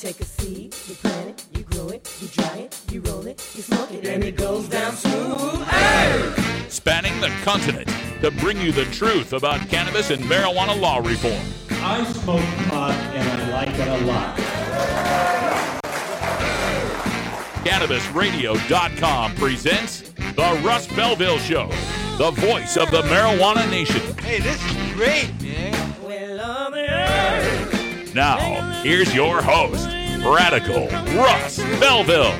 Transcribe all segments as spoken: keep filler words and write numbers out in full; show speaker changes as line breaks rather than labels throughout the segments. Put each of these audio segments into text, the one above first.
take a seed, you plant it, you grow it, you dry it, you roll it, you smoke it, and it goes down smooth. Hey!
Spanning the continent to bring you the truth about cannabis and marijuana law reform.
I smoke pot and I like it a lot.
Cannabis Radio dot com presents The Russ Belville Show, the voice of the marijuana nation.
Hey, this is great, man.
Now, here's your host, Radical Russ Belville.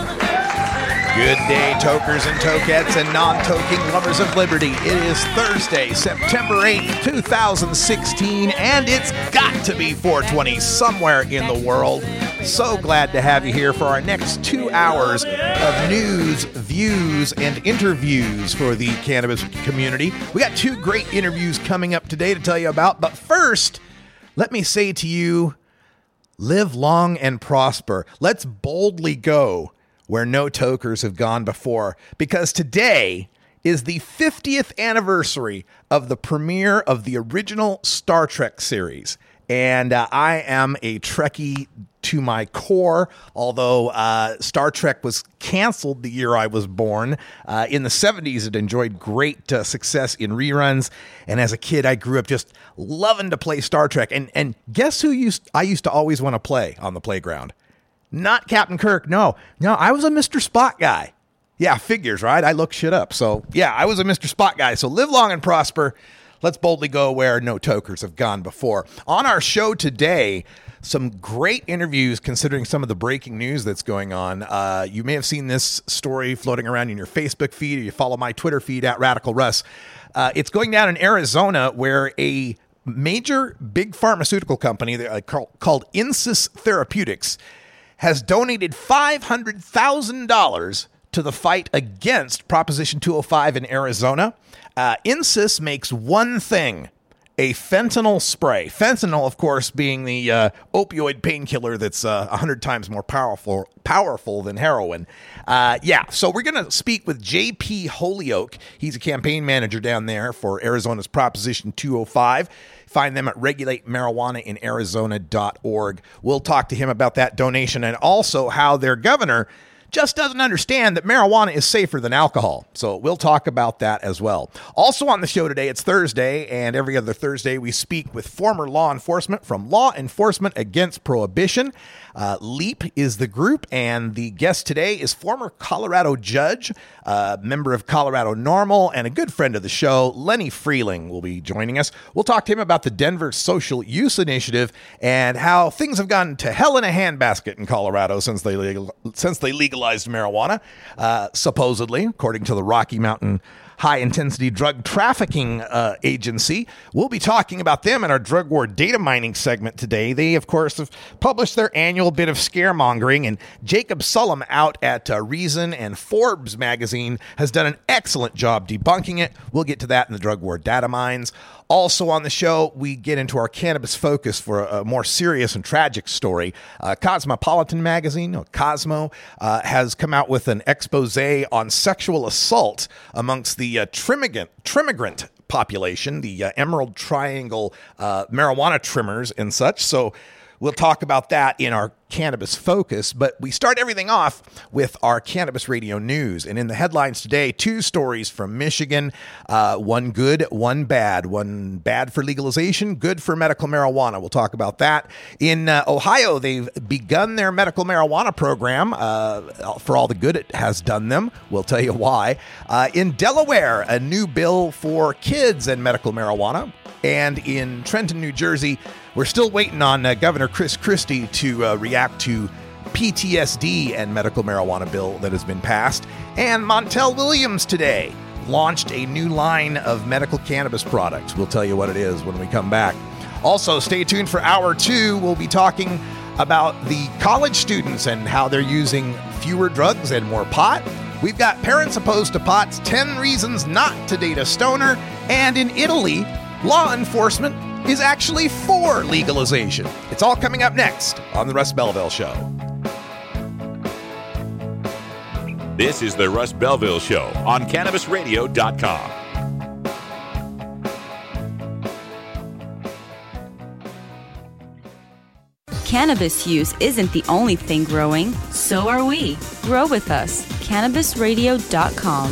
Good day, tokers and tokettes and non-toking lovers of liberty. It is Thursday, September eighth, twenty sixteen, and it's got to be four twenty somewhere in the world. So glad to have you here for our next two hours of news, views, and interviews for the cannabis community. We got two great interviews coming up today to tell you about, but first, let me say to you, live long and prosper. Let's boldly go where no tokers have gone before, because today is the fiftieth anniversary of the premiere of the original Star Trek series. And uh, I am a Trekkie to my core, although uh, Star Trek was canceled the year I was born. Uh, in the seventies, it enjoyed great uh, success in reruns. And as a kid, I grew up just loving to play Star Trek. And and guess who used I used to always want to play on the playground? Not Captain Kirk. No, no, I was a Mister Spock guy. Yeah, figures, right? I look shit up. So yeah, I was a Mister Spock guy. So live long and prosper. Let's boldly go where no tokers have gone before. On our show today, some great interviews considering some of the breaking news that's going on. Uh, you may have seen this story floating around in your Facebook feed, or you follow my Twitter feed at Radical Russ. Uh, it's going down in Arizona, where a major big pharmaceutical company uh, called Insys Therapeutics has donated five hundred thousand dollars to the fight against Proposition two oh five in Arizona. Uh, Insys makes one thing: a fentanyl spray. Fentanyl, of course, being the uh, opioid painkiller that's uh, one hundred times more powerful powerful than heroin. Uh, yeah, so we're going to speak with J P Holyoke. He's a campaign manager down there for Arizona's Proposition two oh five. Find them at regulate marijuana in arizona dot org. We'll talk to him about that donation and also how their governor just doesn't understand that marijuana is safer than alcohol. So we'll talk about that as well. Also on the show today, it's Thursday, and every other Thursday we speak with former law enforcement from Law Enforcement Against Prohibition. Uh, LEAP is the group, and the guest today is former Colorado judge, uh, member of Colorado NORML, and a good friend of the show, Lenny Freeling, will be joining us. We'll talk to him about the Denver Social Use Initiative and how things have gone to hell in a handbasket in Colorado since they legal, since they legalized marijuana, uh, supposedly, according to the Rocky Mountain High-Intensity Drug Trafficking uh, Agency. We'll be talking about them in our drug war data mining segment today. They, of course, have published their annual bit of scaremongering, and Jacob Sullum out at uh, Reason and Forbes magazine has done an excellent job debunking it. We'll get to that in the drug war data mines. Also on the show, we get into our cannabis focus for a, a more serious and tragic story. Uh, Cosmopolitan magazine, or Cosmo, uh, has come out with an expose on sexual assault amongst the uh, trimigrant, trimigrant population, the uh, Emerald Triangle uh, marijuana trimmers and such. So we'll talk about that in our cannabis focus, but we start everything off with our Cannabis Radio news. And in the headlines today, two stories from Michigan, uh, one good, one bad. One bad for legalization, good for medical marijuana. We'll talk about that. In uh, Ohio, they've begun their medical marijuana program uh, for all the good it has done them. We'll tell you why. Uh, in Delaware, a new bill for kids and medical marijuana. And in Trenton, New Jersey, we're still waiting on uh, Governor Chris Christie to uh, react to P T S D and medical marijuana bill that has been passed. And Montel Williams today launched a new line of medical cannabis products. We'll tell you what it is when we come back. Also, stay tuned for hour two. We'll be talking about the college students and how they're using fewer drugs and more pot. We've got parents opposed to pot's ten reasons not to date a stoner. And in Italy, law enforcement is actually for legalization. It's all coming up next on The Russ Belville Show.
This is The Russ Belville Show on Cannabis Radio dot com.
Cannabis use isn't the only thing growing. So are we. Grow with us. Cannabis Radio dot com.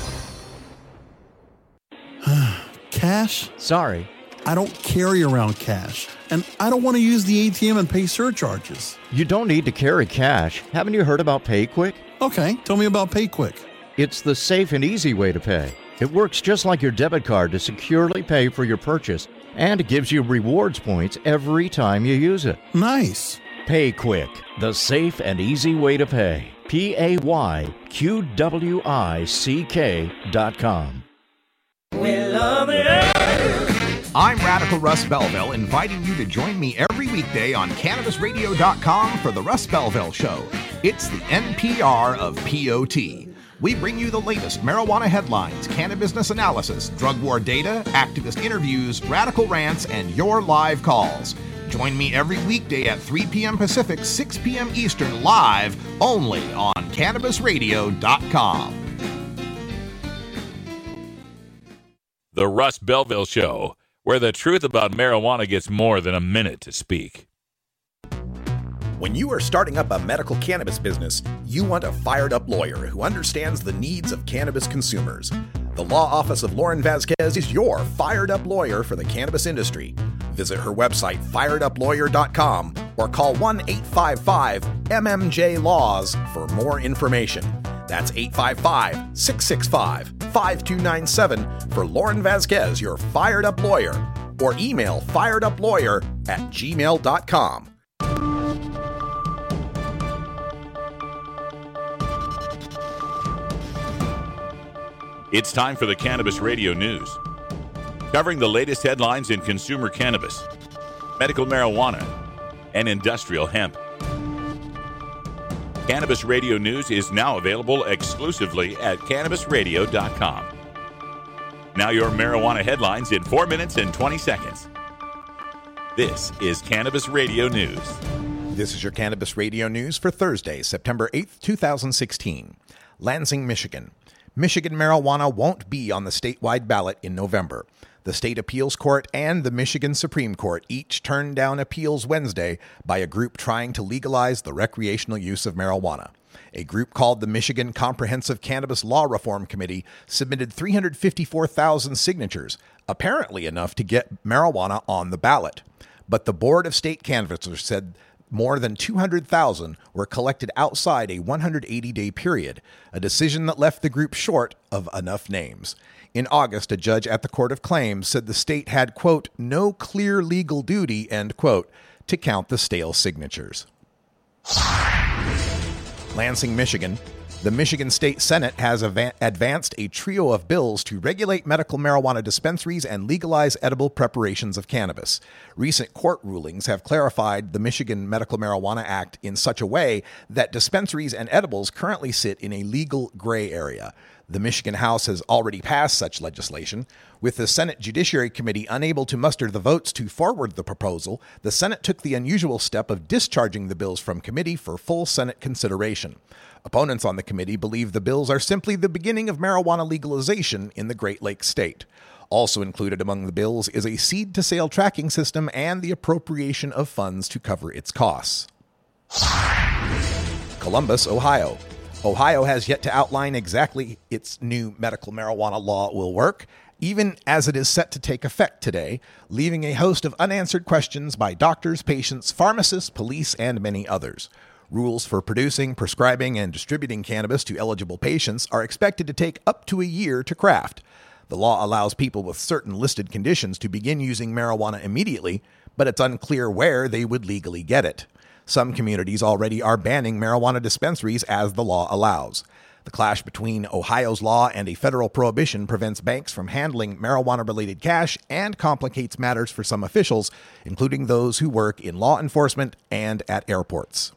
Cash?
Sorry.
I don't carry around cash, and I don't want to use the A T M and pay surcharges.
You don't need to carry cash. Haven't you heard about PayQuick?
Okay, tell me about PayQuick.
It's the safe and easy way to pay. It works just like your debit card to securely pay for your purchase, and it gives you rewards points every time you use it.
Nice.
PayQuick, the safe and easy way to pay. P A Y Q W I C K dot com.
We love it.
I'm Radical Russ Belville, inviting you to join me every weekday on Cannabis Radio dot com for the Russ Belville Show. It's the N P R of P O T. We bring you the latest marijuana headlines, cannabis analysis, drug war data, activist interviews, radical rants, and your live calls. Join me every weekday at three p.m. Pacific, six p.m. Eastern, live only on Cannabis Radio dot com.
The Russ Belville Show, where the truth about marijuana gets more than a minute to speak.
When you are starting up a medical cannabis business, you want a fired-up lawyer who understands the needs of cannabis consumers. The law office of Lauren Vasquez is your fired-up lawyer for the cannabis industry. Visit her website, fired up lawyer dot com, or call one eight five five M M J Laws for more information. That's eight five five, six six five, five two nine seven for Lauren Vasquez, your fired-up lawyer, or email fired up lawyer at gmail dot com.
It's time for the Cannabis Radio News, covering the latest headlines in consumer cannabis, medical marijuana, and industrial hemp. Cannabis Radio News is now available exclusively at Cannabis Radio dot com. Now your marijuana headlines in four minutes and twenty seconds. This is Cannabis Radio News.
This is your Cannabis Radio News for Thursday, September eighth, twenty sixteen. Lansing, Michigan. Michigan marijuana won't be on the statewide ballot in November. The State Appeals Court and the Michigan Supreme Court each turned down appeals Wednesday by a group trying to legalize the recreational use of marijuana. A group called the Michigan Comprehensive Cannabis Law Reform Committee submitted three hundred fifty-four thousand signatures, apparently enough to get marijuana on the ballot. But the Board of State Canvassers said more than two hundred thousand were collected outside a one hundred eighty day period, a decision that left the group short of enough names. In August, a judge at the Court of Claims said the state had, quote, no clear legal duty, end quote, to count the stale signatures. Lansing, Michigan. The Michigan State Senate has av- advanced a trio of bills to regulate medical marijuana dispensaries and legalize edible preparations of cannabis. Recent court rulings have clarified the Michigan Medical Marijuana Act in such a way that dispensaries and edibles currently sit in a legal gray area. The Michigan House has already passed such legislation. With the Senate Judiciary Committee unable to muster the votes to forward the proposal, the Senate took the unusual step of discharging the bills from committee for full Senate consideration. Opponents on the committee believe the bills are simply the beginning of marijuana legalization in the Great Lakes state. Also included among the bills is a seed-to-sale tracking system and the appropriation of funds to cover its costs. Columbus, Ohio. Ohio has yet to outline exactly its new medical marijuana law will work, even as it is set to take effect today, leaving a host of unanswered questions by doctors, patients, pharmacists, police, and many others. Rules for producing, prescribing, and distributing cannabis to eligible patients are expected to take up to a year to craft. The law allows people with certain listed conditions to begin using marijuana immediately, but it's unclear where they would legally get it. Some communities already are banning marijuana dispensaries as the law allows. The clash between Ohio's law and a federal prohibition prevents banks from handling marijuana-related cash and complicates matters for some officials, including those who work in law enforcement and at airports.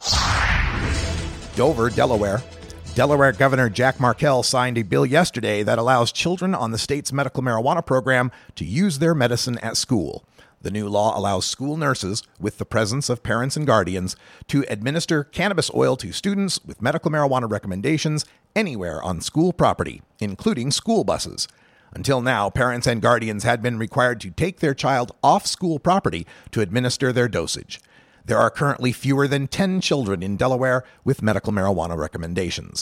Dover, Delaware. Delaware Governor Jack Markell signed a bill yesterday that allows children on the state's medical marijuana program to use their medicine at school. The new law allows school nurses, with the presence of parents and guardians, to administer cannabis oil to students with medical marijuana recommendations anywhere on school property, including school buses. Until now, parents and guardians had been required to take their child off school property to administer their dosage. There are currently fewer than ten children in Delaware with medical marijuana recommendations.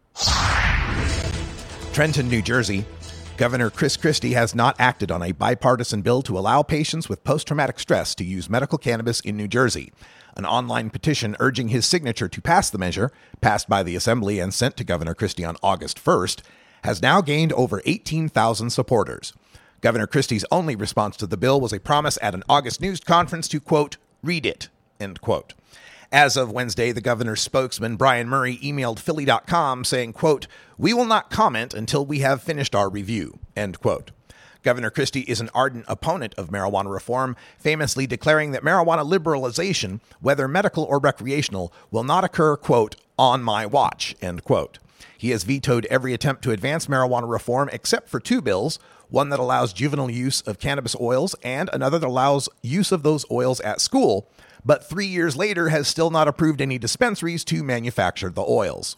Trenton, New Jersey. Governor Chris Christie has not acted on a bipartisan bill to allow patients with post-traumatic stress to use medical cannabis in New Jersey. An online petition urging his signature to pass the measure, passed by the Assembly and sent to Governor Christie on August first, has now gained over eighteen thousand supporters. Governor Christie's only response to the bill was a promise at an August news conference to, quote, read it, end quote. As of Wednesday, the governor's spokesman, Brian Murray, emailed Philly dot com saying, quote, we will not comment until we have finished our review, end quote. Governor Christie is an ardent opponent of marijuana reform, famously declaring that marijuana liberalization, whether medical or recreational, will not occur, quote, on my watch, end quote. He has vetoed every attempt to advance marijuana reform except for two bills, one that allows juvenile use of cannabis oils and another that allows use of those oils at school, but three years later has still not approved any dispensaries to manufacture the oils.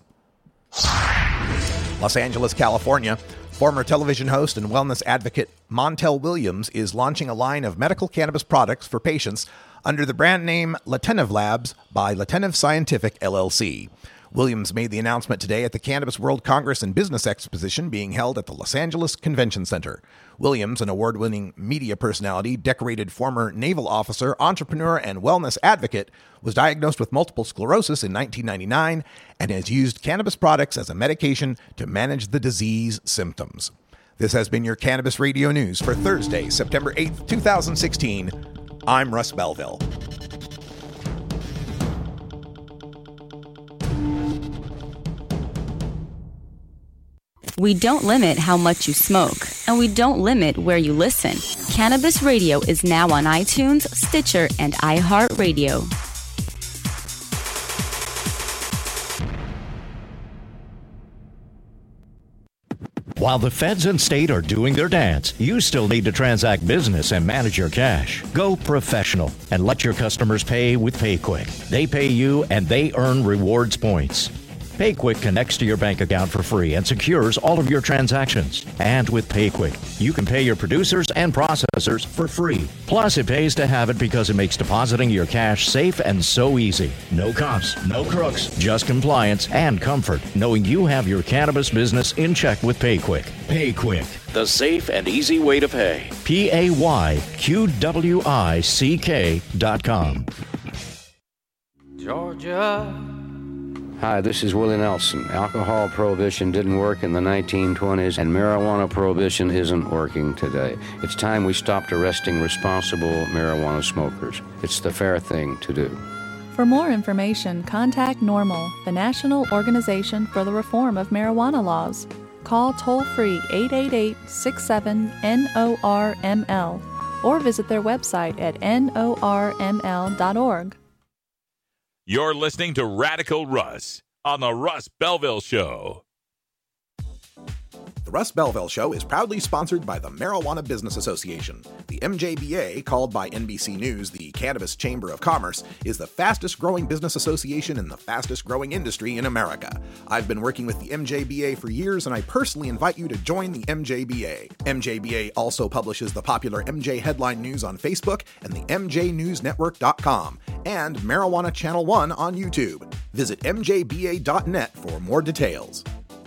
Los Angeles, California. Former television host and wellness advocate Montel Williams is launching a line of medical cannabis products for patients under the brand name Latenev Labs by Latenev Scientific, L L C. Williams made the announcement today at the Cannabis World Congress and Business Exposition being held at the Los Angeles Convention Center. Williams, an award-winning media personality, decorated former naval officer, entrepreneur, and wellness advocate, was diagnosed with multiple sclerosis in nineteen ninety-nine and has used cannabis products as a medication to manage the disease symptoms. This has been your Cannabis Radio News for Thursday, September eighth, twenty sixteen. I'm Russ Belville.
We don't limit how much you smoke, and we don't limit where you listen. Cannabis Radio is now on iTunes, Stitcher, and iHeartRadio.
While the feds and state are doing their dance, you still need to transact business and manage your cash. Go professional and let your customers pay with PayQuick. They pay you and they earn rewards points. PayQuick connects to your bank account for free and secures all of your transactions. And with PayQuick, you can pay your producers and processors for free. Plus, it pays to have it because it makes depositing your cash safe and so easy. No cops, no crooks, just compliance and comfort, knowing you have your cannabis business in check with PayQuick. PayQuick, the safe and easy way to pay. P A Y Q W I C K dot com.
Georgia.
Hi, this is Willie Nelson. Alcohol prohibition didn't work in the nineteen twenties, and marijuana prohibition isn't working today. It's time we stopped arresting responsible marijuana smokers. It's the fair thing to do.
For more information, contact NORML, the National Organization for the Reform of Marijuana Laws. Call toll-free eight eight eight, six seven, N O R M L or visit their website at N O R M L dot org.
You're listening to Radical Russ on the Russ Belville Show.
The Russ Belville Show is proudly sponsored by the Marijuana Business Association. The M J B A, called by N B C News the Cannabis Chamber of Commerce, is the fastest growing business association in the fastest growing industry in America. I've been working with the M J B A for years, and I personally invite you to join the M J B A. M J B A also publishes the popular M J Headline News on Facebook and the M J News Network dot com and Marijuana Channel one on YouTube. Visit M J B A dot net for more details.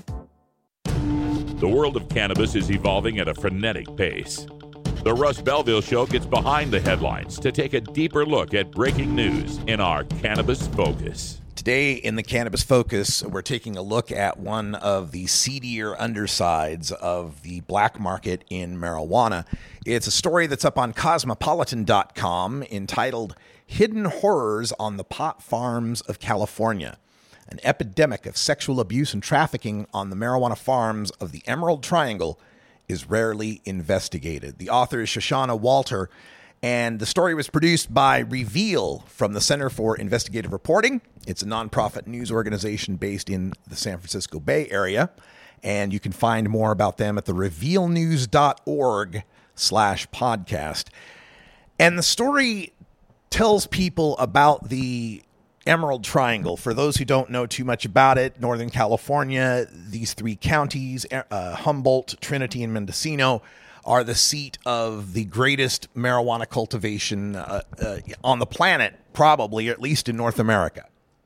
The world of cannabis is evolving at a frenetic pace. The Russ Belville Show gets behind the headlines to take a deeper look at breaking news in our Cannabis Focus.
Today in the Cannabis Focus, we're taking a look at one of the seedier undersides of the black market in marijuana. It's a story that's up on Cosmopolitan dot com entitled Hidden Horrors on the Pot Farms of California. An epidemic of sexual abuse and trafficking on the marijuana farms of the Emerald Triangle is rarely investigated. The author is Shoshana Walter, and the story was produced by Reveal from the Center for Investigative Reporting. It's a nonprofit news organization based in the San Francisco Bay Area, and you can find more about them at the reveal news dot org slash podcast. And the story tells people about the Emerald Triangle. For those who don't know too much about it, Northern California, these three counties, uh, Humboldt, Trinity, and Mendocino, are the seat of the greatest marijuana cultivation uh, uh, on the planet, probably, or at least in North America.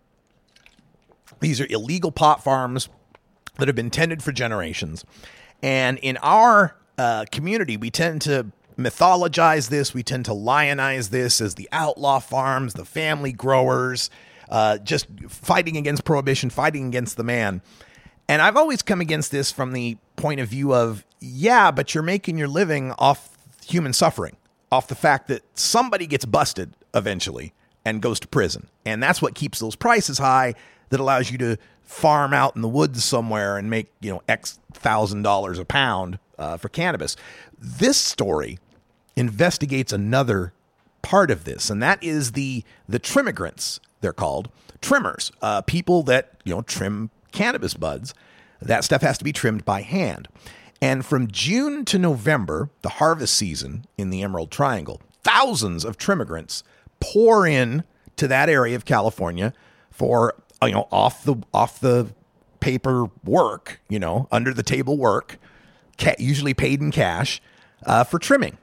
These are illegal pot farms that have been tended for generations. And in our uh, community, we tend to mythologize this. We tend to lionize this as the outlaw farms, the family growers, uh, just fighting against prohibition, fighting against the man. And I've always come against this from the point of view of, yeah, but you're making your living off human suffering, off the fact that somebody gets busted eventually and goes to prison. And that's what keeps those prices high, that allows you to farm out in the woods somewhere and make, you know, X thousand dollars a pound uh, for cannabis. This story investigates another part of this, and that is the the trimmigrants, they're called, trimmers, uh, people that, you know, trim cannabis buds. That stuff has to be trimmed by hand. And from June to November, the harvest season in the Emerald Triangle, thousands of trimmigrants pour in to that area of California for, you know, off the off the paper work, you know, under the table work, ca- usually paid in cash, uh, for trimming.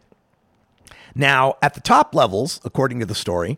Now, at the top levels, according to the story,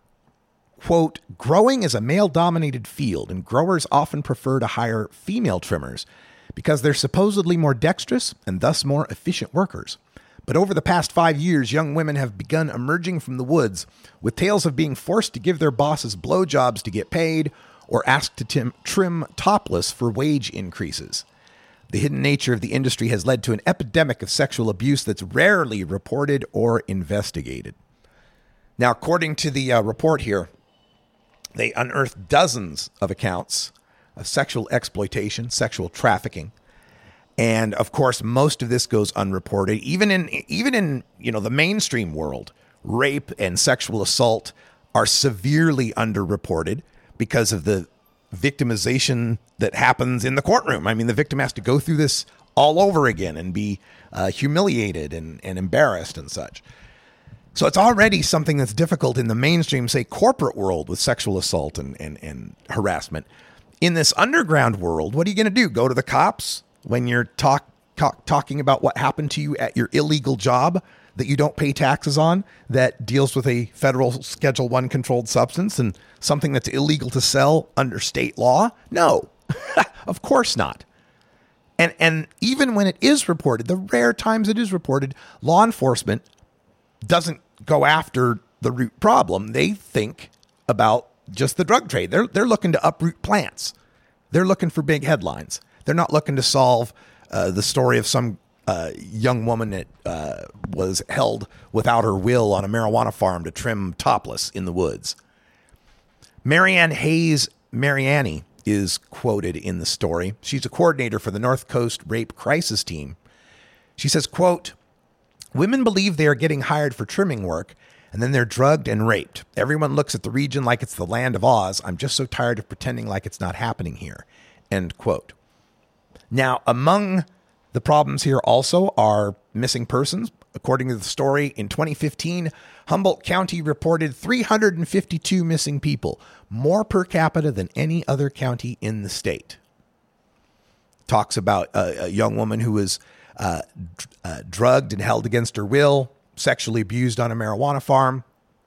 quote, growing is a male-dominated field, and growers often prefer to hire female trimmers because they're supposedly more dexterous and thus more efficient workers. But over the past five years, young women have begun emerging from the woods with tales of being forced to give their bosses blowjobs to get paid, or asked to tim- trim topless for wage increases. The hidden nature of the industry has led to an epidemic of sexual abuse that's rarely reported or investigated. Now, according to the uh, report here, they unearthed dozens of accounts of sexual exploitation, sexual trafficking. And of course, most of this goes unreported. Even in, even in, you know, the mainstream world, rape and sexual assault are severely underreported because of the victimization that happens in the courtroom. I mean, the victim has to go through this all over again and be uh, humiliated and, and embarrassed and such. So it's already something that's difficult in the mainstream, say, corporate world with sexual assault and, and, and harassment. In this underground world, what are you going to do? Go to the cops when you're talk, talk, talking about what happened to you at your illegal job that you don't pay taxes on, that deals with a federal Schedule One controlled substance and something that's illegal to sell under state law? No, of course not. And and even when it is reported, the rare times it is reported, law enforcement doesn't go after the root problem. They think about just the drug trade. They're they're looking to uproot plants. They're looking for big headlines. They're not looking to solve uh, the story of some uh, young woman that uh, was held without her will on a marijuana farm to trim topless in the woods. Marianne Hayes Mariani is quoted in the story. She's a coordinator for the North Coast Rape Crisis Team. She says, quote, women believe they are getting hired for trimming work, and then they're drugged and raped. Everyone looks at the region like it's the land of Oz. I'm just so tired of pretending like it's not happening here. End quote. Now, among the problems here also are missing persons. According to the story, in twenty fifteen, Humboldt County reported three hundred fifty-two missing people, more per capita than any other county in the state. Talks about a, a young woman who was uh, d- uh, drugged and held against her will, sexually abused on a marijuana farm.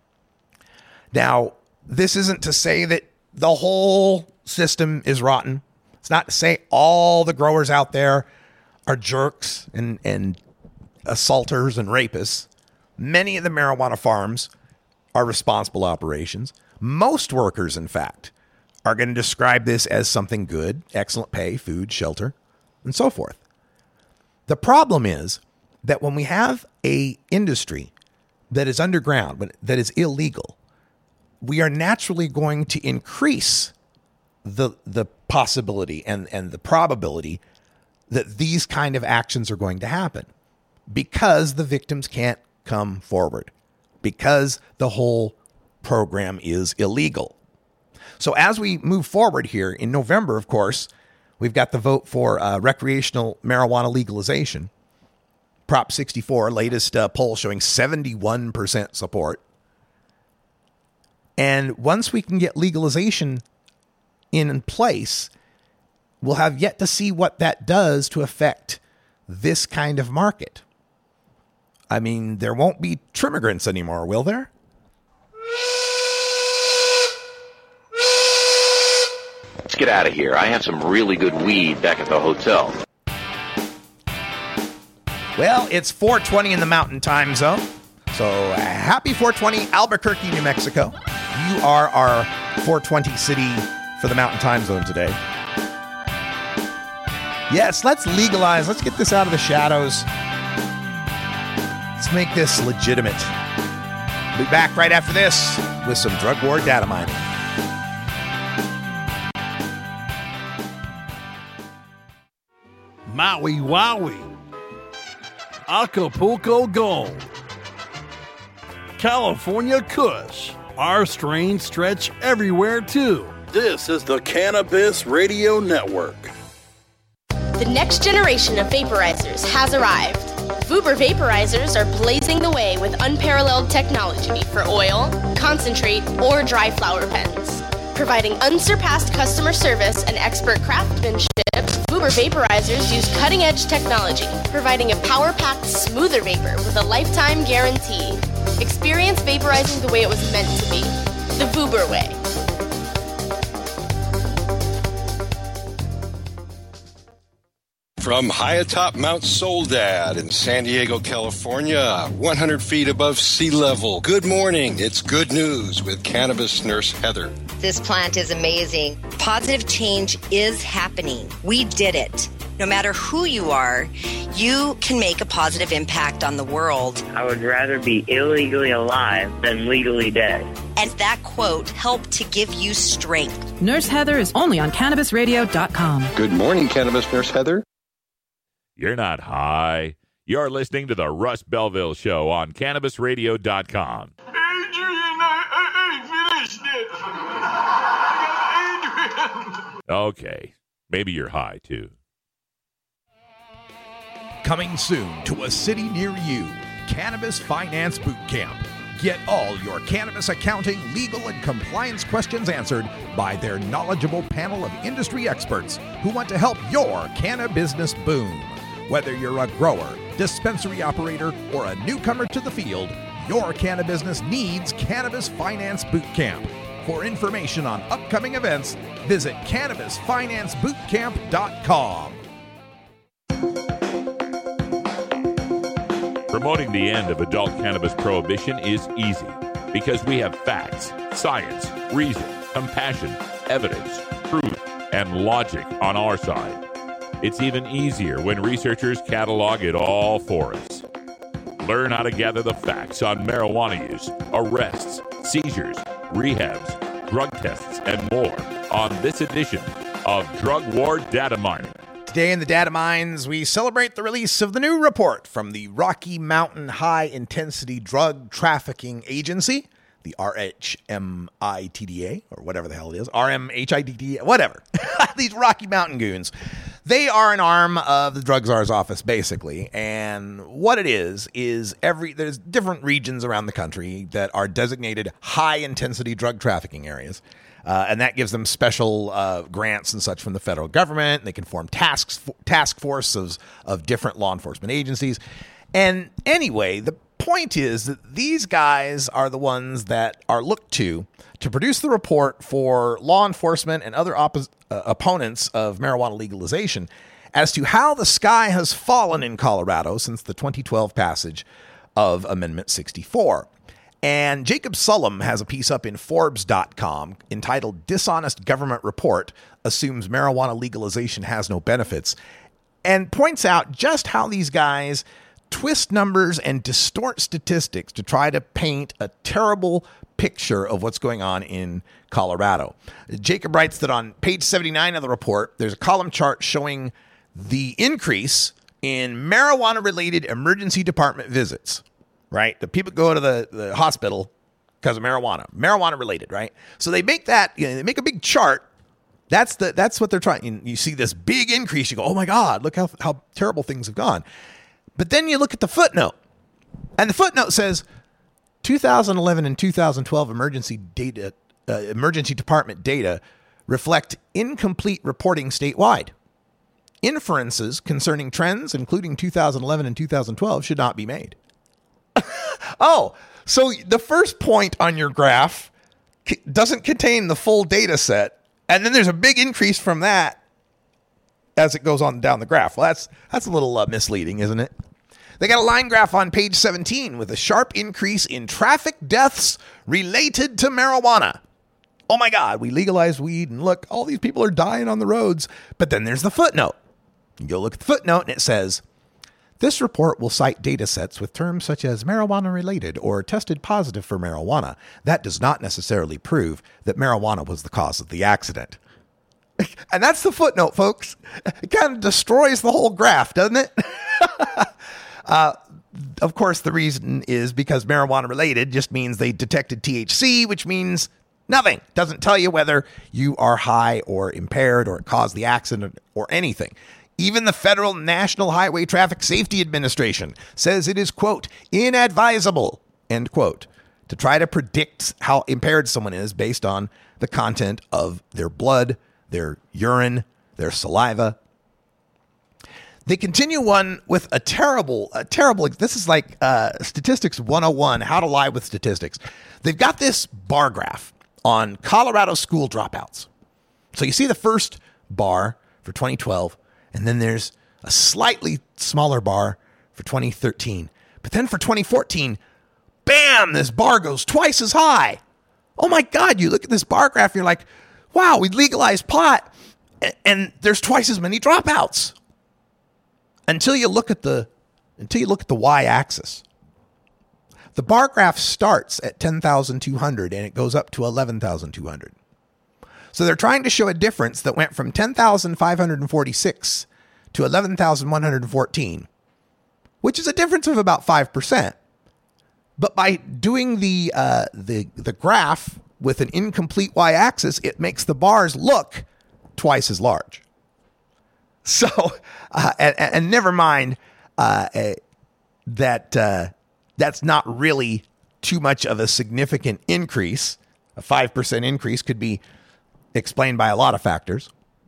Now, this isn't to say that the whole system is rotten. It's not to say all the growers out there are jerks and, and assaulters and rapists. Many of the marijuana farms are responsible operations. Most workers, in fact, are going to describe this as something good, excellent pay, food, shelter, and so forth. The problem is that when we have a industry that is underground, that is illegal, we are naturally going to increase the the possibility and, and the probability that these kind of actions are going to happen because the victims can't come forward, because the whole program is illegal. So as we move forward here in November, of course, we've got the vote for uh, recreational marijuana legalization. Prop sixty-four, latest uh, poll showing seventy-one percent support. And once we can get legalization in place, we'll have yet to see what that does to affect this kind of market. I mean, there won't be trimmigrants anymore, will there?
Let's get out of here. I have some really good weed back at the hotel.
Well, it's four twenty in the Mountain Time Zone. So happy four twenty, Albuquerque, New Mexico. You are our four twenty city for the Mountain Time Zone today. Yes, let's legalize. Let's get this out of the shadows. Let's make this legitimate. We'll be back right after this with some drug war data mining.
Maui Wowie. Acapulco Gold. California Kush. Our strains stretch everywhere, too. This is the Cannabis Radio Network.
The next generation of vaporizers has arrived. Vuber vaporizers are blazing the way with unparalleled technology for oil, concentrate, or dry flower pens. Providing unsurpassed customer service and expert craftsmanship, Vuber vaporizers use cutting-edge technology, providing a power-packed, smoother vapor with a lifetime guarantee. Experience vaporizing the way it was meant to be. The Vuber way.
From high atop Mount Soledad in San Diego, California, one hundred feet above sea level. Good morning. It's good news with Cannabis Nurse Heather.
This plant is amazing. Positive change is happening. We did it. No matter who you are, you can make a positive impact on the world.
I would rather be illegally alive than legally dead.
And that quote helped to give you strength.
Nurse Heather is only on Cannabis Radio dot com.
Good morning, Cannabis Nurse Heather.
You're not high. You're listening to the Russ Belville Show on Cannabis Radio dot com.
Adrian, I, I finished it. I got Adrian.
Okay, maybe you're high, too.
Coming soon to a city near you, Cannabis Finance Boot Camp. Get all your cannabis accounting, legal, and compliance questions answered by their knowledgeable panel of industry experts who want to help your cannabis business boom. Whether you're a grower, dispensary operator, or a newcomer to the field, your cannabis business needs Cannabis Finance Boot Camp. For information on upcoming events, visit cannabis finance boot camp dot com.
Promoting the end of adult cannabis prohibition is easy because we have facts, science, reason, compassion, evidence, truth, and logic on our side. It's even easier when researchers catalog it all for us. Learn how to gather the facts on marijuana use, arrests, seizures, rehabs, drug tests, and more on this edition of Drug War Data Mining.
Today in the Data Mines, we celebrate the release of the new report from the Rocky Mountain High Intensity Drug Trafficking Agency, the R H M I T D A, or whatever the hell it is, R M H I D D A, whatever. These Rocky Mountain goons. They are an arm of the Drug Czar's office, basically. And what it is, is every there's different regions around the country that are designated high-intensity drug trafficking areas. Uh, and that gives them special uh, grants and such from the federal government. They can form tasks, task forces of, of different law enforcement agencies. And anyway, the point is that these guys are the ones that are looked to to produce the report for law enforcement and other oppos- uh, opponents of marijuana legalization as to how the sky has fallen in Colorado since the twenty twelve passage of Amendment sixty-four. And Jacob Sullum has a piece up in Forbes dot com entitled Dishonest Government Report Assumes Marijuana Legalization Has No Benefits, and points out just how these guys twist numbers and distort statistics to try to paint a terrible picture of what's going on in Colorado. Jacob writes that on page seventy-nine of the report, there's a column chart showing the increase in marijuana-related emergency department visits. Right? The people go to the, the hospital because of marijuana, marijuana related, right? So they make that, you know, they make a big chart. That's the, that's what they're trying. You, you see this big increase. You go, oh my God, look how, how terrible things have gone. But then you look at the footnote, and the footnote says two thousand eleven and two thousand twelve emergency data, uh, emergency department data reflect incomplete reporting statewide. Inferences concerning trends, including two thousand eleven and two thousand twelve, should not be made. Oh, so the first point on your graph c- doesn't contain the full data set, and then there's a big increase from that as it goes on down the graph. Well, that's that's a little uh, misleading, isn't it? They got a line graph on page seventeen with a sharp increase in traffic deaths related to marijuana. Oh my God, we legalized weed, and look, all these people are dying on the roads. But then there's the footnote. You go look at the footnote, and it says, this report will cite data sets with terms such as marijuana-related or tested positive for marijuana. That does not necessarily prove that marijuana was the cause of the accident. And that's the footnote, folks. It kind of destroys the whole graph, doesn't it? uh, of course, the reason is because marijuana-related just means they detected T H C, which means nothing. Doesn't tell you whether you are high or impaired or it caused the accident or anything. Even the Federal National Highway Traffic Safety Administration says it is, quote, inadvisable, end quote, to try to predict how impaired someone is based on the content of their blood, their urine, their saliva. They continue on with a terrible, a terrible, this is like uh, Statistics one oh one, how to lie with statistics. They've got this bar graph on Colorado school dropouts. So you see the first bar for twenty twelve, and then there's a slightly smaller bar for twenty thirteen. But then for twenty fourteen, bam, this bar goes twice as high. Oh my God, you look at this bar graph, you're like, wow, we legalized pot, and, and there's twice as many dropouts. Until you look at the until you look at the y-axis. The bar graph starts at ten thousand two hundred and it goes up to eleven thousand two hundred. So they're trying to show a difference that went from ten thousand five hundred forty-six to eleven thousand one hundred fourteen, which is a difference of about five percent. But by doing the uh, the the graph with an incomplete y-axis, it makes the bars look twice as large. So, uh, and, and never mind uh, uh, that uh, that's not really too much of a significant increase. A five percent increase could be explained by a lot of factors.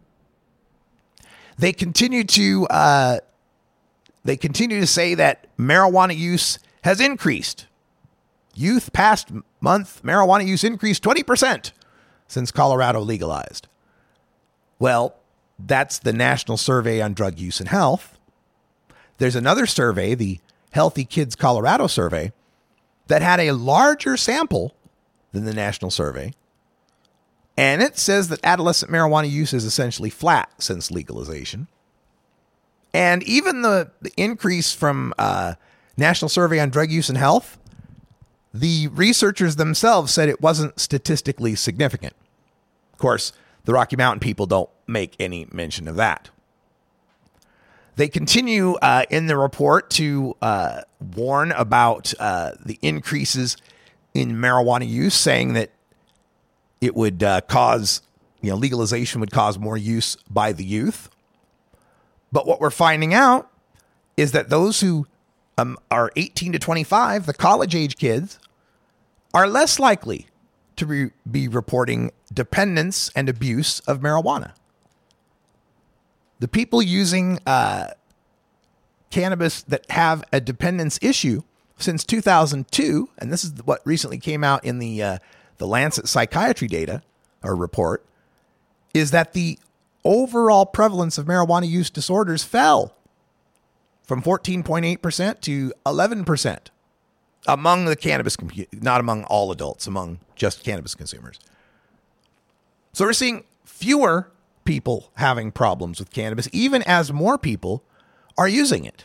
They continue to uh, they continue to say that marijuana use has increased. Youth past month marijuana use increased twenty percent since Colorado legalized. Well, that's the National Survey on Drug Use and Health. There's another survey, the Healthy Kids Colorado survey, that had a larger sample than the national survey. And it says that adolescent marijuana use is essentially flat since legalization. And even the, the increase from uh, National Survey on Drug Use and Health, the researchers themselves said it wasn't statistically significant. Of course, the Rocky Mountain people don't make any mention of that. They continue uh, in the report to uh, warn about uh, the increases in marijuana use, saying that it would uh, cause, you know, legalization would cause more use by the youth. But what we're finding out is that those who um, are eighteen to twenty-five, the college age kids, are less likely to re- be reporting dependence and abuse of marijuana. The people using uh, cannabis that have a dependence issue since two thousand two, and this is what recently came out in the uh, the Lancet Psychiatry data or report, is that the overall prevalence of marijuana use disorders fell from fourteen point eight percent to eleven percent among the cannabis, not among all adults, among just cannabis consumers. So we're seeing fewer people having problems with cannabis, even as more people are using it.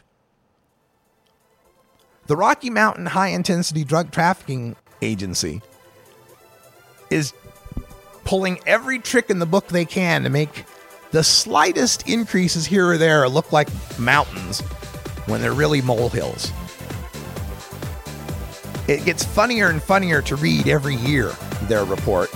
The Rocky Mountain High Intensity Drug Trafficking Agency is pulling every trick in the book they can to make the slightest increases here or there look like mountains when they're really molehills. It gets funnier and funnier to read every year, their report,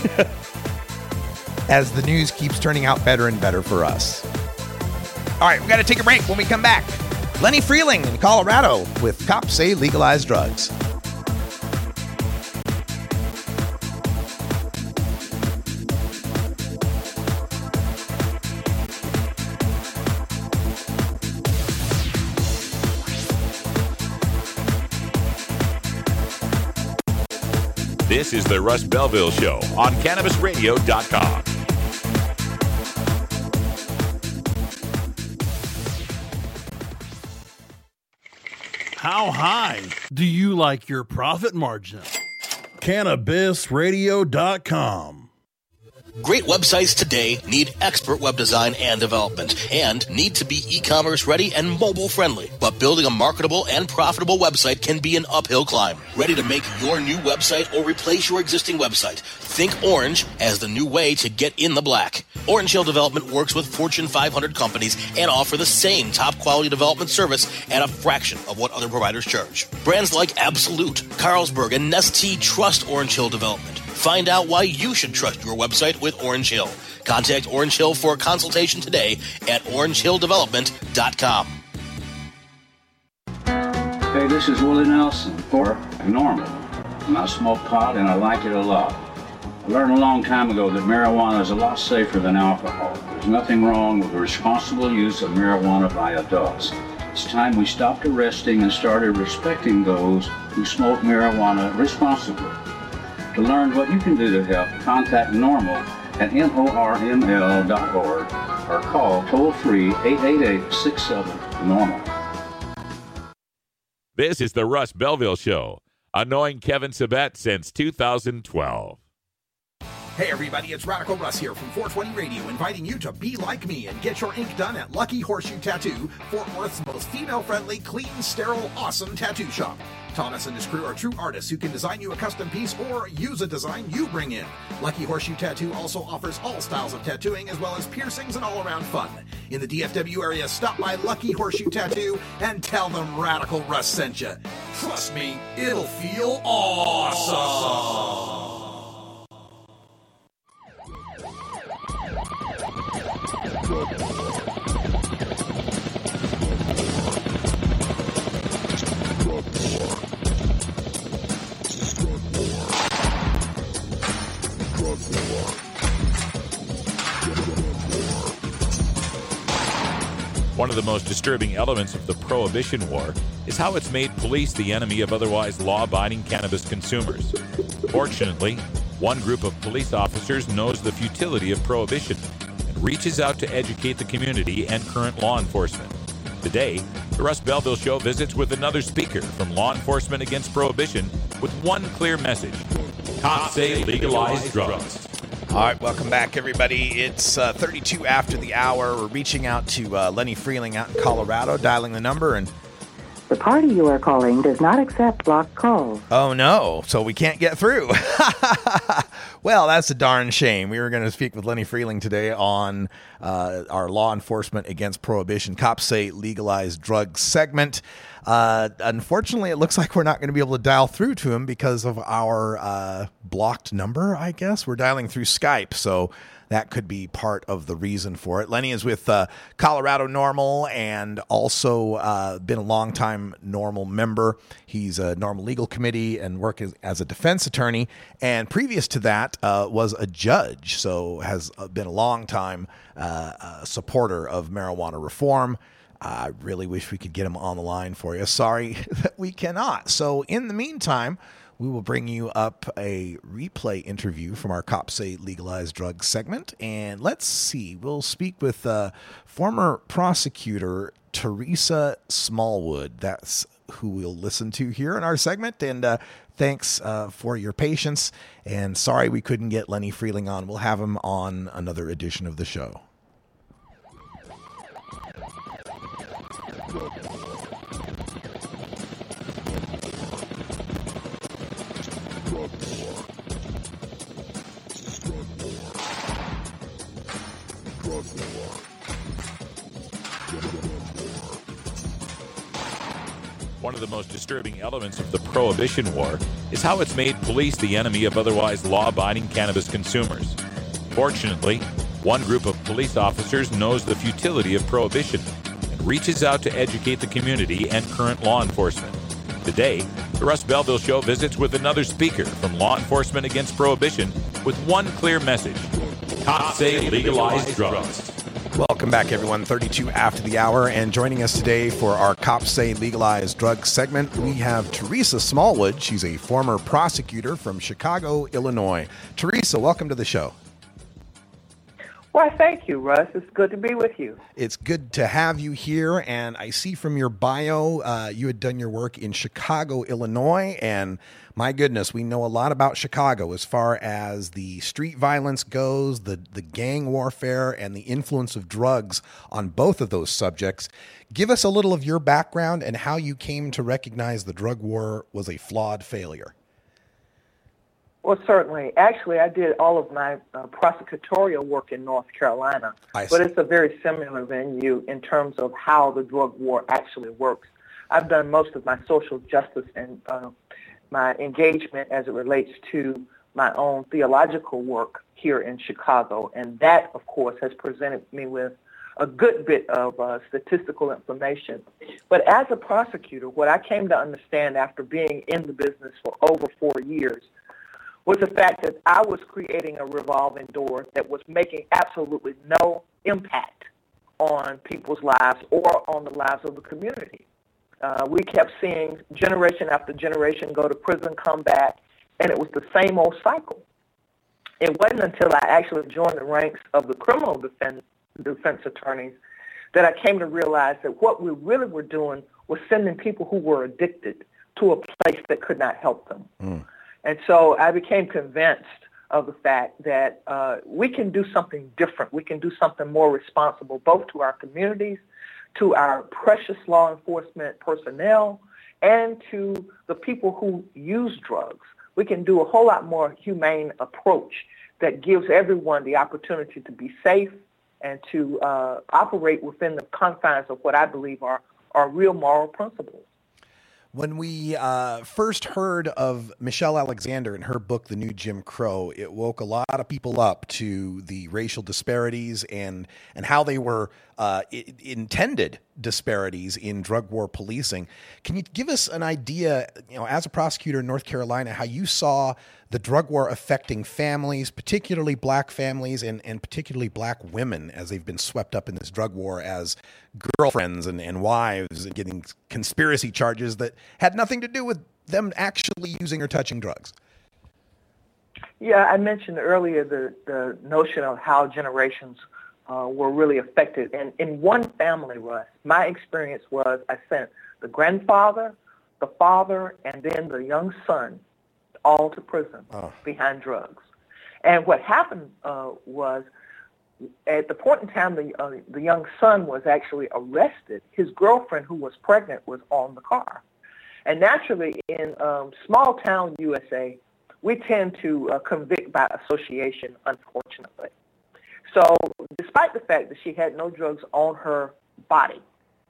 as the news keeps turning out better and better for us. All right, we got to take a break. When we come back, Lenny Freeling in Colorado with Cops Say Legalize Drugs.
This is the Russ Belville Show on Cannabis Radio dot com.
How high do you like your profit margin? Cannabis Radio dot com.
Great websites today need expert web design and development and need to be e-commerce ready and mobile friendly. But building a marketable and profitable website can be an uphill climb. Ready to make your new website or replace your existing website? Think Orange as the new way to get in the black. Orange Hill Development works with Fortune five hundred companies and offer the same top quality development service at a fraction of what other providers charge. Brands like Absolute, Carlsberg, and Nestea trust Orange Hill Development. Find out why you should trust your website with Orange Hill. Contact Orange Hill for a consultation today at orange hill development dot com.
Hey, this is Willie Nelson for Normal. And I smoke pot and I like it a lot. I learned a long time ago that marijuana is a lot safer than alcohol. There's nothing wrong with the responsible use of marijuana by adults. It's time we stopped arresting and started respecting those who smoke marijuana responsibly. To learn what you can do to help, contact Normal at normal dot org or call toll-free eight eight eight, six seven, normal.
This is the Russ Belville Show, annoying Kevin Sabet since two thousand twelve.
Hey everybody, it's Radical Russ here from four twenty Radio, inviting you to be like me and get your ink done at Lucky Horseshoe Tattoo, Fort Worth's most female-friendly, clean, sterile, awesome tattoo shop. Thomas and his crew are true artists who can design you a custom piece or use a design you bring in. Lucky Horseshoe Tattoo also offers all styles of tattooing as well as piercings and all-around fun. In the D F W area, stop by Lucky Horseshoe Tattoo and tell them Radical Russ sent you. Trust me, it'll feel awesome.
One of the most disturbing elements of the Prohibition War is how it's made police the enemy of otherwise law-abiding cannabis consumers. Fortunately, one group of police officers knows the futility of prohibition and reaches out to educate the community and current law enforcement. Today, the Russ Belville Show visits with another speaker from Law Enforcement Against Prohibition with one clear message. Cops say legalize drugs.
All right, welcome back, everybody. It's uh, thirty-two after the hour. We're reaching out to uh, Lenny Freeling out in Colorado, dialing the number, and
the party you are calling does not accept blocked calls.
Oh, no. So we can't get through. Well, that's a darn shame. We were going to speak with Lenny Freeling today on uh, our Law Enforcement Against Prohibition Cops Say Legalize Drugs segment. Uh, unfortunately, it looks like we're not going to be able to dial through to him because of our uh, blocked number, I guess. We're dialing through Skype, so that could be part of the reason for it. Lenny is with uh, Colorado Normal and also uh, been a longtime Normal member. He's a Normal Legal Committee and worked as, as a defense attorney. And previous to that uh, was a judge, so has been a long-time uh, uh, supporter of marijuana reform. I really wish we could get him on the line for you. Sorry that we cannot. So in the meantime, we will bring you up a replay interview from our Cops Say Legalize Drugs segment. And let's see, we'll speak with uh, former prosecutor Teresa Smallwood. That's who we'll listen to here in our segment. And uh, thanks uh, for your patience. And sorry we couldn't get Lenny Freeling on. We'll have him on another edition of the show.
One of the most disturbing elements of the Prohibition War is how it's made police the enemy of otherwise law-abiding cannabis consumers. Fortunately, one group of police officers knows the futility of prohibition and reaches out to educate the community and current law enforcement. Today, the Russ Belville Show visits with another speaker from Law Enforcement Against Prohibition with one clear message. Cops say legalize drugs.
Welcome back, everyone. thirty-two after the hour, and joining us today for our Cops Say Legalized Drugs segment, we have Teresa Smallwood. She's a former prosecutor from Chicago, Illinois. Teresa, welcome to the show.
Why, thank you, Russ. It's good to be with you.
It's good to have you here, and I see from your bio uh, you had done your work in Chicago, Illinois, and my goodness, we know a lot about Chicago as far as the street violence goes, the, the gang warfare, and the influence of drugs on both of those subjects. Give us a little of your background and how you came to recognize the drug war was a flawed failure.
Well, certainly. Actually, I did all of my uh, prosecutorial work in North Carolina,
I see.
But it's a very similar venue in terms of how the drug war actually works. I've done most of my social justice and uh, my engagement as it relates to my own theological work here in Chicago, and that, of course, has presented me with a good bit of uh, statistical information. But as a prosecutor, what I came to understand after being in the business for over four years was the fact that I was creating a revolving door that was making absolutely no impact on people's lives or on the lives of the community. Uh, we kept seeing generation after generation go to prison, come back, and it was the same old cycle. It wasn't until I actually joined the ranks of the criminal defense, defense attorneys that I came to realize that what we really were doing was sending people who were addicted to a place that could not help them.
Mm.
And so I became convinced of the fact that uh, we can do something different. We can do something more responsible, both to our communities, to our precious law enforcement personnel, and to the people who use drugs. We can do a whole lot more humane approach that gives everyone the opportunity to be safe and to uh, operate within the confines of what I believe are, are real moral principles.
When we uh, first heard of Michelle Alexander and her book, The New Jim Crow, it woke a lot of people up to the racial disparities and and how they were uh, I- intended disparities in drug war policing. Can you give us an idea, you know, as a prosecutor in North Carolina, how you saw the drug war affecting families, particularly black families and, and particularly black women as they've been swept up in this drug war as girlfriends and, and wives and getting conspiracy charges that had nothing to do with them actually using or touching drugs?
Yeah, I mentioned earlier the, the notion of how generations uh, were really affected. And in one family, Russ, my experience was I sent the grandfather, the father, and then the young son all to prison oh. behind drugs. And what happened uh, was at the point in time the, uh, the young son was actually arrested, his girlfriend, who was pregnant, was on the car. And naturally, in um, small-town U S A, we tend to uh, convict by association, unfortunately. So despite the fact that she had no drugs on her body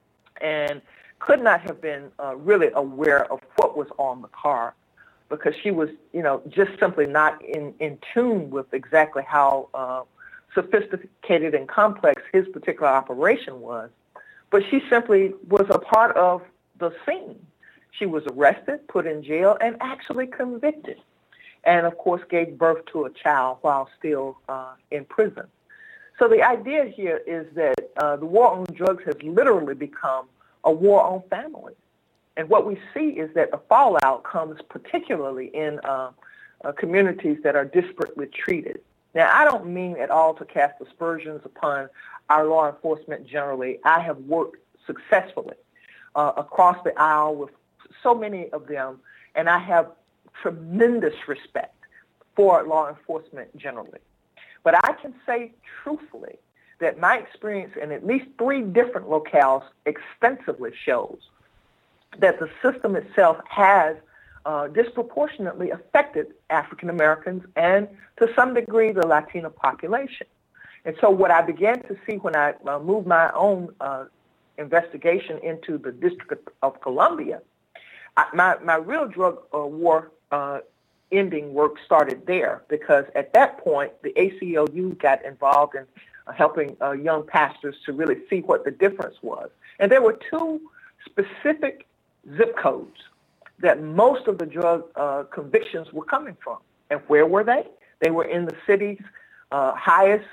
and could not have been uh, really aware of what was on the car, because she was, you know, just simply not in, in tune with exactly how uh, sophisticated and complex his particular operation was. But she simply was a part of the scene. She was arrested, put in jail, and actually convicted. And, of course, gave birth to a child while still uh, in prison. So the idea here is that uh, the war on drugs has literally become a war on families. And what we see is that the fallout comes particularly in uh, uh, communities that are disparately treated. Now, I don't mean at all to cast aspersions upon our law enforcement generally. I have worked successfully uh, across the aisle with so many of them, and I have tremendous respect for law enforcement generally. But I can say truthfully that my experience in at least three different locales extensively shows that the system itself has uh, disproportionately affected African Americans and, to some degree, the Latino population. And so what I began to see when I uh, moved my own uh, investigation into the District of Columbia, I, my, my real drug uh, war uh, ending work started there, because at that point, the A C L U got involved in uh, helping uh, young pastors to really see what the difference was. And there were two specific zip codes that most of the drug uh, convictions were coming from. And where were they? They were in the city's uh, highest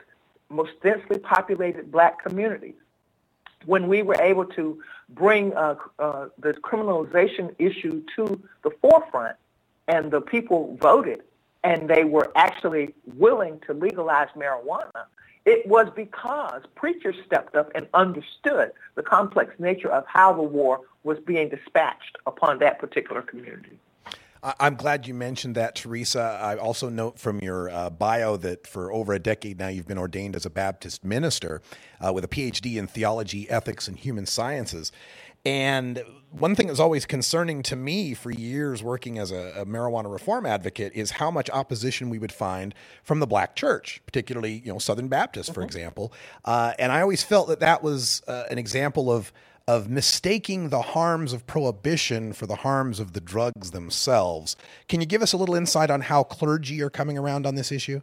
most densely populated black communities. When we were able to bring uh, uh, the criminalization issue to the forefront and the people voted and they were actually willing to legalize marijuana, it was because preachers stepped up and understood the complex nature of how the war was being dispatched upon that particular community.
I'm glad you mentioned that, Teresa. I also note from your uh, bio that for over a decade now you've been ordained as a Baptist minister uh, with a P H D in theology, ethics, and human sciences. And one thing that's always concerning to me for years working as a, a marijuana reform advocate is how much opposition we would find from the black church, particularly, you know, Southern Baptists, for mm-hmm. example. Uh, and I always felt that that was uh, an example of of mistaking the harms of prohibition for the harms of the drugs themselves. Can you give us a little insight on how clergy are coming around on this issue?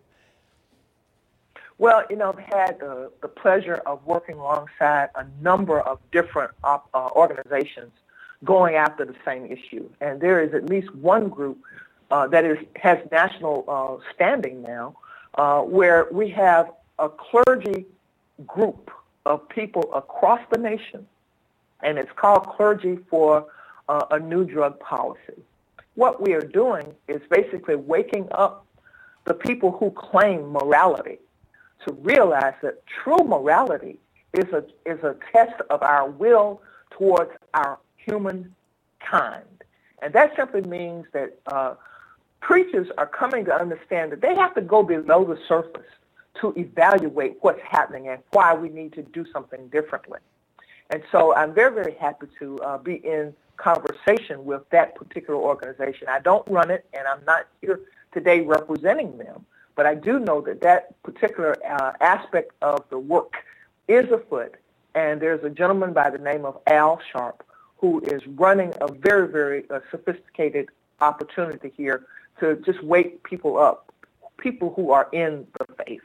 Well, you know, I've had uh, the pleasure of working alongside a number of different uh, organizations going after the same issue. And there is at least one group uh, that is has national uh, standing now, uh, where we have a clergy group of people across the nation, and it's called Clergy for uh, a New Drug Policy. What we are doing is basically waking up the people who claim morality to realize that true morality is a is a test of our will towards our human kind. And that simply means that uh, preachers are coming to understand that they have to go below the surface to evaluate what's happening and why we need to do something differently. And so I'm very, very happy to uh, be in conversation with that particular organization. I don't run it, and I'm not here today representing them, but I do know that that particular uh, aspect of the work is afoot, and there's a gentleman by the name of Al Sharp who is running a very, very uh, sophisticated opportunity here to just wake people up, people who are in the faith.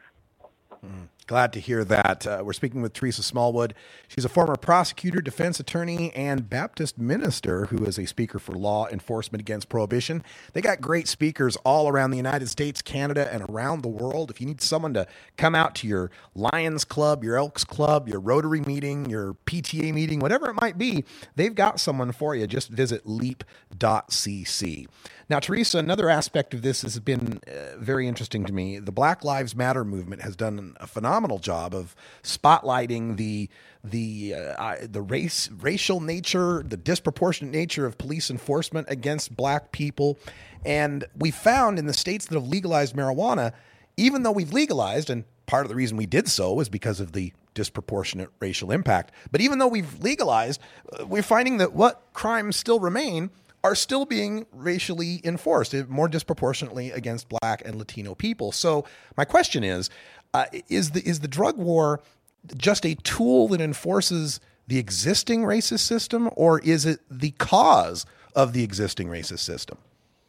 Mm. Glad to hear that. Uh, we're speaking with Teresa Smallwood. She's a former prosecutor, defense attorney, and Baptist minister who is a speaker for law enforcement against prohibition. They got great speakers all around the United States, Canada, and around the world. If you need someone to come out to your Lions Club, your Elks Club, your Rotary meeting, your P T A meeting, whatever it might be, they've got someone for you. Just visit leap dot c c. Now, Teresa, another aspect of this has been uh, very interesting to me. The Black Lives Matter movement has done a phenomenal job of spotlighting the the uh, the race racial nature, the disproportionate nature of police enforcement against black people. And we found in the states that have legalized marijuana, even though we've legalized, and part of the reason we did so was because of the disproportionate racial impact, but even though we've legalized, uh, we're finding that what crimes still remain are still being racially enforced, more disproportionately against black and Latino people. So my question is, uh, is the is the drug war just a tool that enforces the existing racist system, or is it the cause of the existing racist system?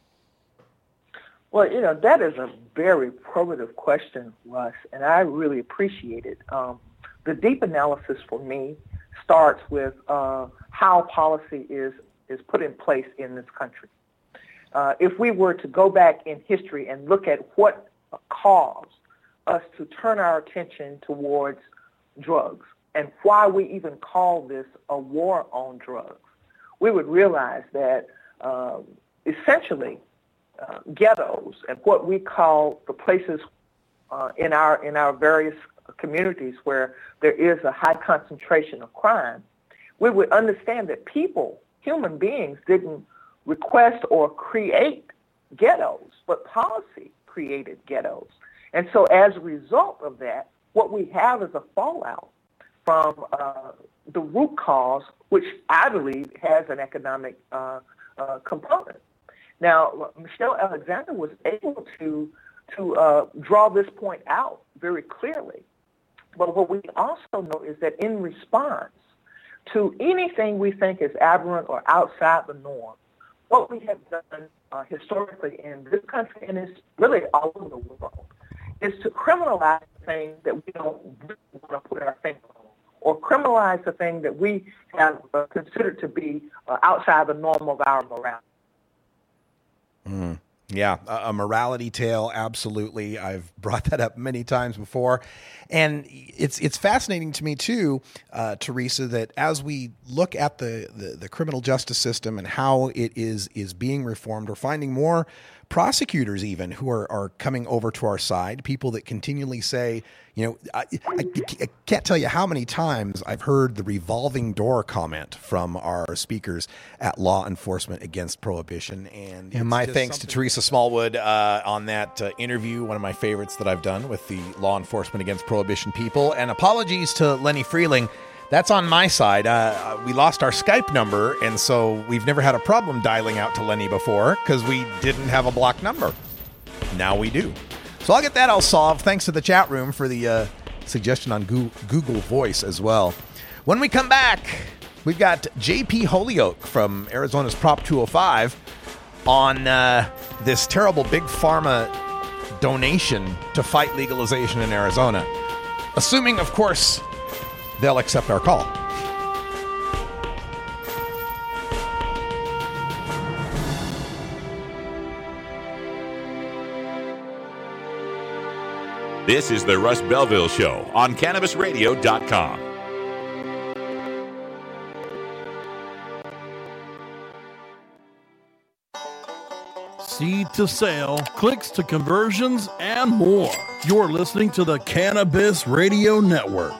Well, you know, that is a very probative question, Russ, and I really appreciate it. Um, the deep analysis for me starts with uh, how policy is is put in place in this country. Uh, if we were to go back in history and look at what caused us to turn our attention towards drugs and why we even call this a war on drugs, we would realize that um, essentially uh, ghettos and what we call the places uh, in our in our various communities where there is a high concentration of crime, we would understand that people human beings didn't request or create ghettos, but policy created ghettos. And so as a result of that, what we have is a fallout from uh, the root cause, which I believe has an economic uh, uh, component. Now, Michelle Alexander was able to, to uh, draw this point out very clearly. But what we also know is that in response to anything we think is aberrant or outside the norm, what we have done uh, historically in this country, and it's really all over the world, is to criminalize the thing that we don't really want to put our finger on, or criminalize the thing that we have uh, considered to be uh, outside the norm of our morality.
Mm. Yeah, a, a morality tale, absolutely. I've brought that up many times before. And it's it's fascinating to me, too, uh, Teresa, that as we look at the, the, the criminal justice system and how it is is being reformed, we're finding more prosecutors even who are, are coming over to our side, people that continually say, you know, I, I, I can't tell you how many times I've heard the revolving door comment from our speakers at Law Enforcement Against Prohibition. And,
And my thanks to Teresa Smallwood uh, on that uh, interview, one of my favorites that I've done with the Law Enforcement Against Prohibition people. And apologies to Lenny Freeling. That's on my side. Uh, we lost our Skype number, and so we've never had a problem dialing out to Lenny before because we didn't have a blocked number. Now we do. So I'll get that all solved. Thanks to the chat room for the uh, suggestion on Google Voice as well. When we come back, we've got J P Holyoke from Arizona's Prop two oh five on uh, this terrible big pharma donation to fight legalization in Arizona. Assuming, of course, they'll accept our call.
This is the Russ Belville Show on Cannabis Radio dot com.
Seed to sale, clicks to conversions, and more. You're listening to the Cannabis Radio Network.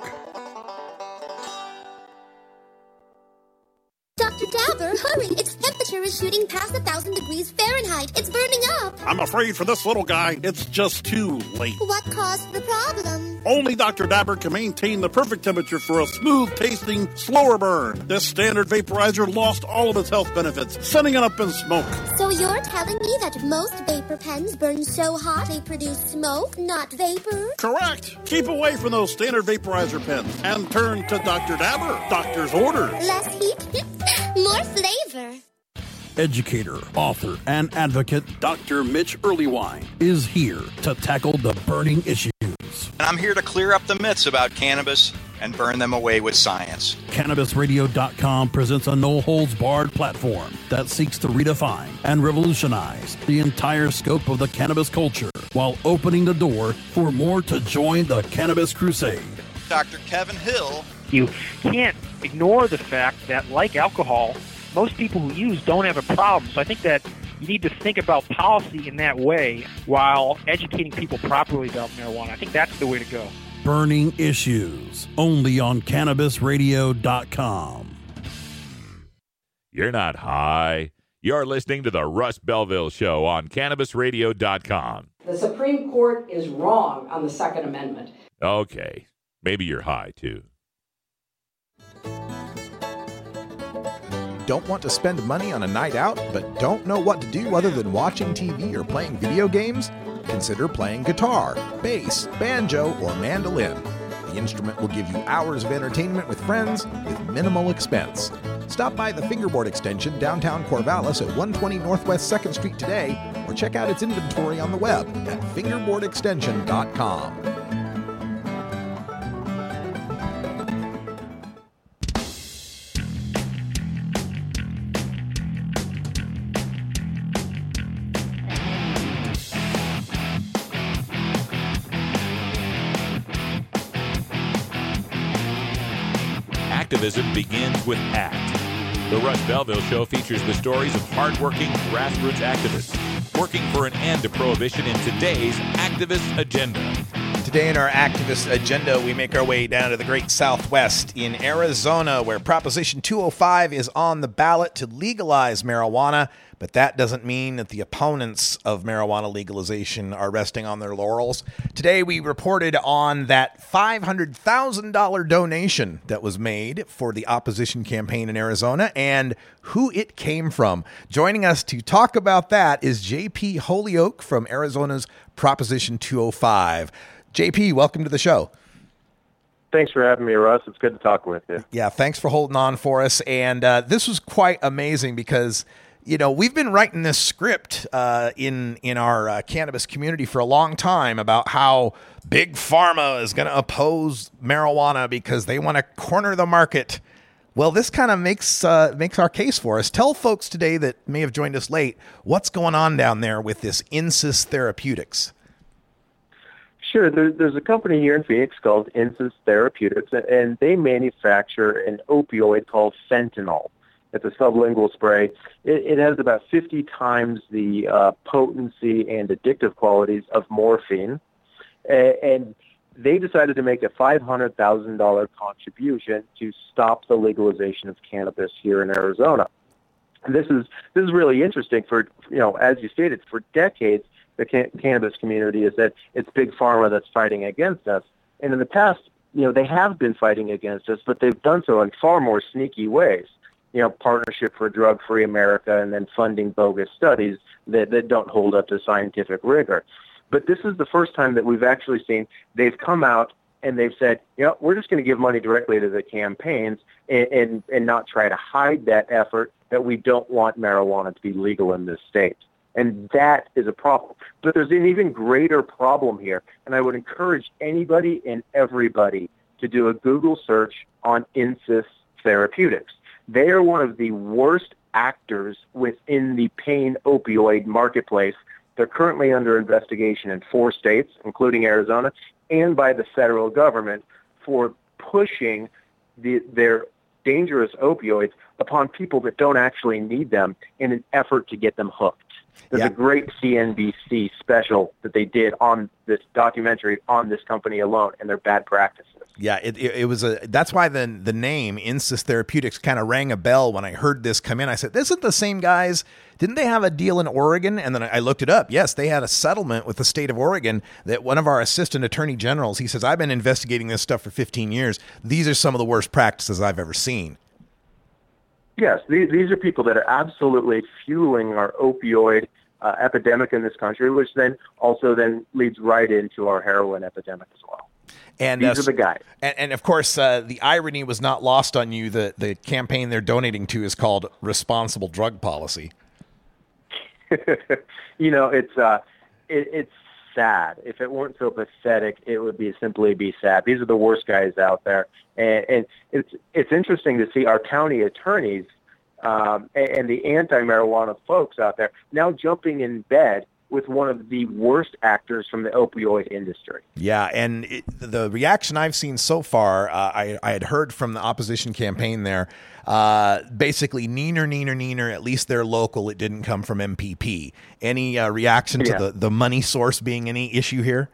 Doctor Dabber, hurry! Its temperature is shooting past a thousand degrees Fahrenheit. It's burning up.
I'm afraid for this little guy, it's just too late.
What caused the problem?
Only Doctor Dabber can maintain the perfect temperature for a smooth-tasting, slower burn. This standard vaporizer lost all of its health benefits, sending it up in smoke.
So you're telling me that most vapor pens burn so hot they produce smoke, not vapor?
Correct. Keep away from those standard vaporizer pens and turn to Doctor Dabber. Doctor's orders.
Less heat, more flavor.
Educator, author, and advocate Doctor Mitch Earlywine is here to tackle the burning issues.
And I'm here to clear up the myths about cannabis and burn them away with science.
Cannabis Radio dot com presents a no-holds-barred platform that seeks to redefine and revolutionize the entire scope of the cannabis culture while opening the door for more to join the cannabis crusade.
Doctor Kevin Hill.
You can't ignore the fact that, like alcohol, most people who use don't have a problem. So I think that you need to think about policy in that way while educating people properly about marijuana. I think that's the way to go.
Burning Issues, only on Cannabis Radio dot com.
You're not high. You're listening to the Russ Belville Show on Cannabis Radio dot com.
The Supreme Court is wrong on the Second Amendment.
Okay, maybe you're high, too.
Don't want to spend money on a night out, but don't know what to do other than watching T V or playing video games? Consider playing guitar, bass, banjo, or mandolin. The instrument will give you hours of entertainment with friends with minimal expense. Stop by the Fingerboard Extension downtown Corvallis at one twenty Northwest second Street today, or check out its inventory on the web at fingerboard extension dot com.
Activism begins with ACT. The Russ Belville Show features the stories of hardworking grassroots activists working for an end to prohibition in today's activist agenda.
Today in our activist agenda, we make our way down to the great Southwest in Arizona, where Proposition two oh five is on the ballot to legalize marijuana. But that doesn't mean that the opponents of marijuana legalization are resting on their laurels. Today, we reported on that five hundred thousand dollars donation that was made for the opposition campaign in Arizona and who it came from. Joining us to talk about that is J P Holyoke from Arizona's Proposition two oh five. J P, welcome to the show.
Thanks for having me, Russ. It's good to talk with you.
Yeah, thanks for holding on for us. And uh, this was quite amazing because, you know, we've been writing this script uh, in in our uh, cannabis community for a long time about how big pharma is going to oppose marijuana because they want to corner the market
Well, this kind of makes uh, makes our case for us. Tell folks today that may have joined us late, what's going on down there with this Insys Therapeutics?
Sure. There, there's a company here in Phoenix called Insys Therapeutics, and they manufacture an opioid called fentanyl. It's a sublingual spray. It, it has about fifty times the uh, potency and addictive qualities of morphine. A- and they decided to make a five hundred thousand dollars contribution to stop the legalization of cannabis here in Arizona. And this is this is really interesting for, you know, as you stated, for decades, the can- cannabis community has said it's Big Pharma that's fighting against us. And in the past, you know, they have been fighting against us, but they've done so in far more sneaky ways. You know, Partnership for Drug-Free America, and then funding bogus studies that, that don't hold up to scientific rigor. But this is the first time that we've actually seen they've come out and they've said, you know, we're just going to give money directly to the campaigns and, and, and not try to hide that effort that we don't want marijuana to be legal in this state. And that is a problem. But there's an even greater problem here, and I would encourage anybody and everybody to do a Google search on Insys Therapeutics. They are one of the worst actors within the pain opioid marketplace. They're currently under investigation in four states, including Arizona, and by the federal government for pushing the, their dangerous opioids upon people that don't actually need them in an effort to get them hooked. There's yeah. a great C N B C special that they did on this documentary on this company alone and their bad practices.
Yeah, it, it, it was a. That's why the the name Insys Therapeutics kind of rang a bell when I heard this come in. I said, "This isn't the same guys. Didn't they have a deal in Oregon?" And then I looked it up. Yes, they had a settlement with the state of Oregon that one of our assistant attorney generals, he says, "I've been investigating this stuff for fifteen years. These are some of the worst practices I've ever seen."
Yes, these, these are people that are absolutely fueling our opioid uh, epidemic in this country, which then also then leads right into our heroin epidemic as well.
And
these
uh,
are the guys.
And, and of course, uh, the irony was not lost on you. The, the campaign they're donating to is called Responsible Drug Policy.
You know, it's uh, it, it's sad. If it weren't so pathetic, it would be simply be sad. These are the worst guys out there, and, and it's it's interesting to see our county attorneys um, and, and the anti-marijuana folks out there now jumping in bed with one of the worst actors from the opioid industry.
Yeah, and it, the reaction I've seen so far, uh, I, I had heard from the opposition campaign there, uh, basically, neener, neener, neener, at least they're local, it didn't come from M P P. Any uh, reaction to yeah. the, the money source being any issue here?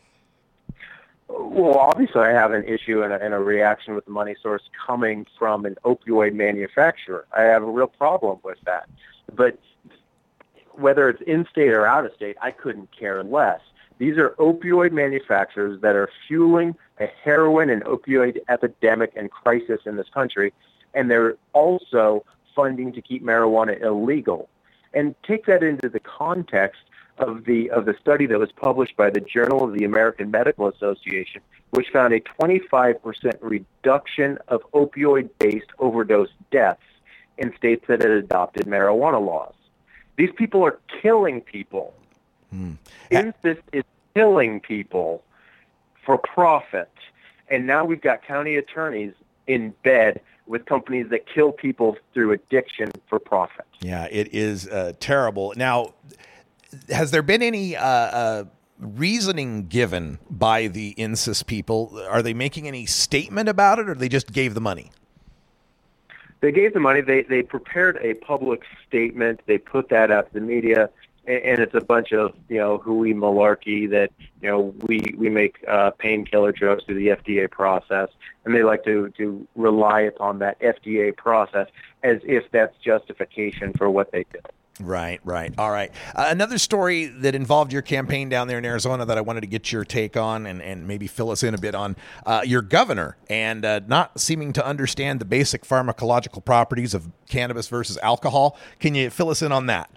Well, obviously I have an issue and a, and a reaction with the money source coming from an opioid manufacturer. I have a real problem with that. But whether it's in-state or out-of-state, I couldn't care less. These are opioid manufacturers that are fueling a heroin and opioid epidemic and crisis in this country, and they're also funding to keep marijuana illegal. And take that into the context of the of the study that was published by the Journal of the American Medical Association, which found a twenty-five percent reduction of opioid-based overdose deaths in states that had adopted marijuana laws. These people are killing people. Hmm. Insys is killing people for profit. And now we've got county attorneys in bed with companies that kill people through addiction for profit.
Yeah, it is uh, terrible. Now, has there been any uh, uh, reasoning given by the Insys people? Are they making any statement about it, or they just gave the money?
They gave the money. They they prepared a public statement. They put that out to the media, and, and it's a bunch of you know hooey malarkey that you know we we make uh, painkiller drugs through the F D A process, and they like to to rely upon that F D A process as if that's justification for what they do.
Right, right. All right. Uh, another story that involved your campaign down there in Arizona that I wanted to get your take on and, and maybe fill us in a bit on. Uh, your governor and uh, not seeming to understand the basic pharmacological properties of cannabis versus alcohol. Can you fill us in on that?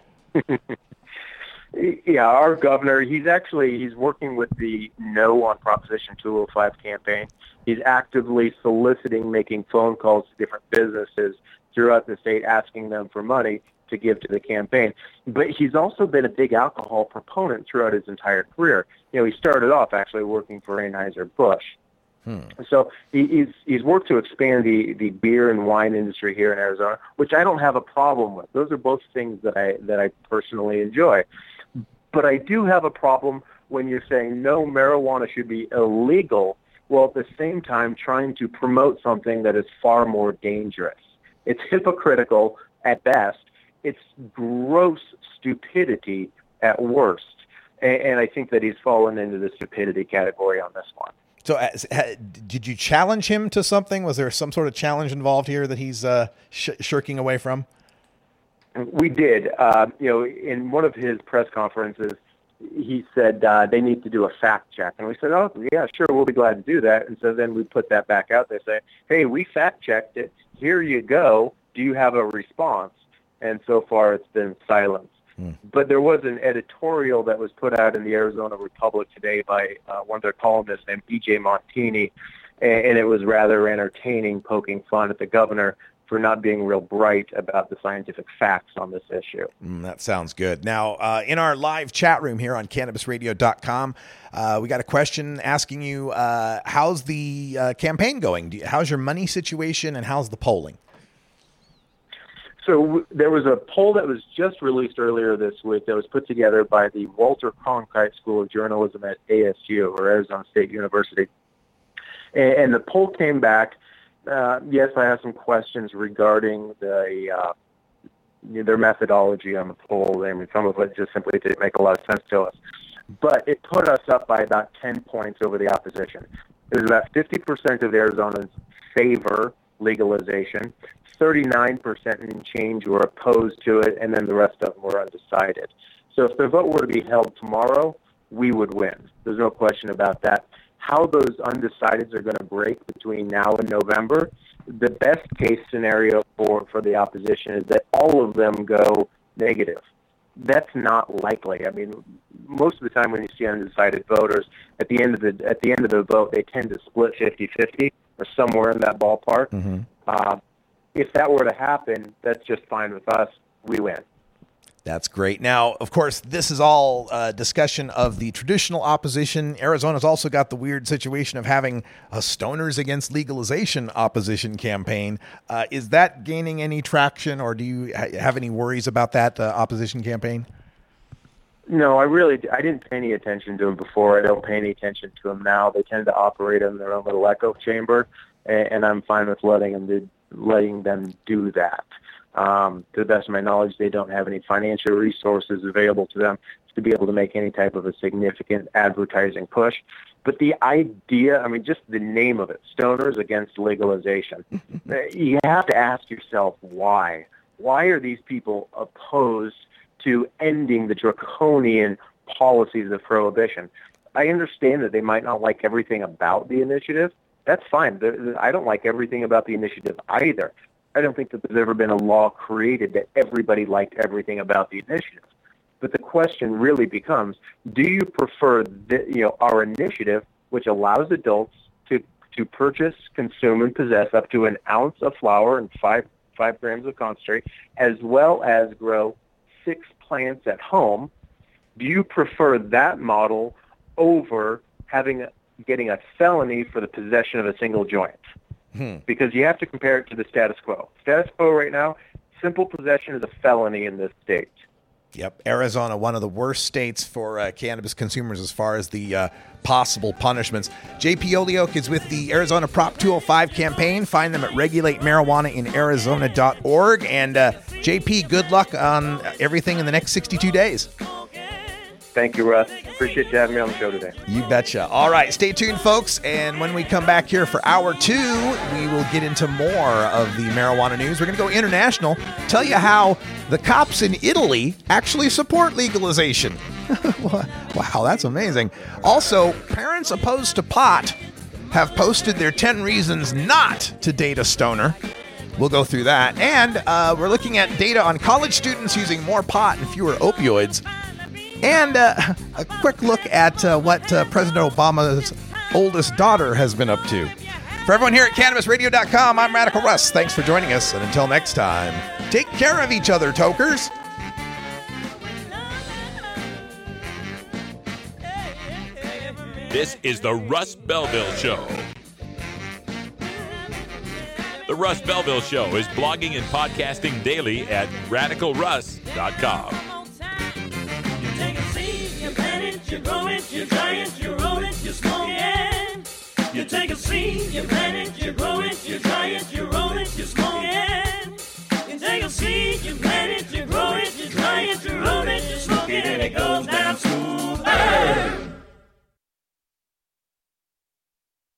Yeah, our governor, he's actually, he's working with the No on Proposition two oh five campaign. He's actively soliciting, making phone calls to different businesses throughout the state, asking them for money to give to the campaign. But he's also been a big alcohol proponent throughout his entire career. You know, he started off actually working for Anheuser-Busch. Hmm. So he, he's he's worked to expand the, the beer and wine industry here in Arizona, which I don't have a problem with. Those are both things that I that I personally enjoy. But I do have a problem when you're saying no, marijuana should be illegal, while at the same time trying to promote something that is far more dangerous. It's hypocritical at best. It's gross stupidity at worst. And, and I think that he's fallen into the stupidity category on this one.
So uh, did you challenge him to something? Was there some sort of challenge involved here that he's uh, sh- shirking away from?
We did. Uh, you know, in one of his press conferences, he said uh, they need to do a fact check. And we said, oh, yeah, sure, we'll be glad to do that. And so then we put that back out there, say, hey, we fact checked it. Here you go. Do you have a response? And so far it's been silence. Hmm. But there was an editorial that was put out in the Arizona Republic today by uh, one of their columnists named B J Montini, and, and it was rather entertaining, poking fun at the governor for not being real bright about the scientific facts on this issue.
Mm, that sounds good. Now, uh, in our live chat room here on cannabis radio dot com, uh, we got a question asking you, uh, how's the uh, campaign going? Do you, how's your money situation, and how's the polling?
So w- there was a poll that was just released earlier this week that was put together by the Walter Cronkite School of Journalism at A S U, or Arizona State University. And, and the poll came back. Uh, yes, I have some questions regarding the uh, their methodology on the poll. I mean, some of it just simply didn't make a lot of sense to us. But it put us up by about ten points over the opposition. It was about fifty percent of Arizonans favor legalization, thirty-nine percent and change were opposed to it, and then the rest of them were undecided. So if the vote were to be held tomorrow, we would win. There's no question about that. How those undecideds are going to break between now and November, the best case scenario for, for the opposition is that all of them go negative. That's not likely. I mean, most of the time when you see undecided voters, at the end of the at the end of the vote, they tend to split fifty-fifty or somewhere in that ballpark.
Mm-hmm.
Uh, if that were to happen, that's just fine with us. We win.
That's great. Now, of course, this is all uh, discussion of the traditional opposition. Arizona's also got the weird situation of having a Stoners Against Legalization opposition campaign. Uh, is that gaining any traction, or do you ha- have any worries about that uh, opposition campaign?
No, I really I didn't pay any attention to them before. I don't pay any attention to them now. They tend to operate in their own little echo chamber, and, and I'm fine with letting them do, letting them do that. Um, to the best of my knowledge, they don't have any financial resources available to them to be able to make any type of a significant advertising push. But the idea, I mean, just the name of it, Stoners Against Legalization, you have to ask yourself why. Why are these people opposed to ending the draconian policies of prohibition? I understand that they might not like everything about the initiative. That's fine. I don't like everything about the initiative either. I don't think that there's ever been a law created that everybody liked everything about the initiative. But the question really becomes, do you prefer the, you know, our initiative, which allows adults to, to purchase, consume, and possess up to an ounce of flower and five, five grams of concentrate, as well as grow six plants at home? Do you prefer that model over having a, getting a felony for the possession of a single joint?
Hmm.
Because you have to compare it to the status quo. Status quo right now, simple possession is a felony in this state.
Yep. Arizona, one of the worst states for uh, cannabis consumers as far as the uh, possible punishments. J P Olioke is with the Arizona Prop two oh five campaign. Find them at regulate marijuana in arizona dot org. And uh, J P, good luck on everything in the next sixty-two days.
Thank you, Russ. Appreciate you having me on the show today.
You betcha. All right, stay tuned, folks. And when we come back here for hour two, we will get into more of the marijuana news. We're going to go international, tell you how the cops in Italy actually support legalization. Wow, that's amazing. Also, parents opposed to pot have posted their ten reasons not to date a stoner. We'll go through that. And uh, we're looking at data on college students using more pot and fewer opioids. And uh, a quick look at uh, what uh, President Obama's oldest daughter has been up to. For everyone here at cannabis radio dot com, I'm Radical Russ. Thanks for joining us. And until next time, take care of each other, tokers.
This is the Russ Belville Show. The Russ Belville Show is blogging and podcasting daily at radical russ dot com.
You take a seed, you plant it, you grow it, you dry it, you roll it, you smoke it. You take a seed, you plant it, you grow it, you dry it, you roll it, you smoke it. You take a seed, you plant it, you grow it, you dry it, you roll it, you smoke it, and it goes down smooth. Hey!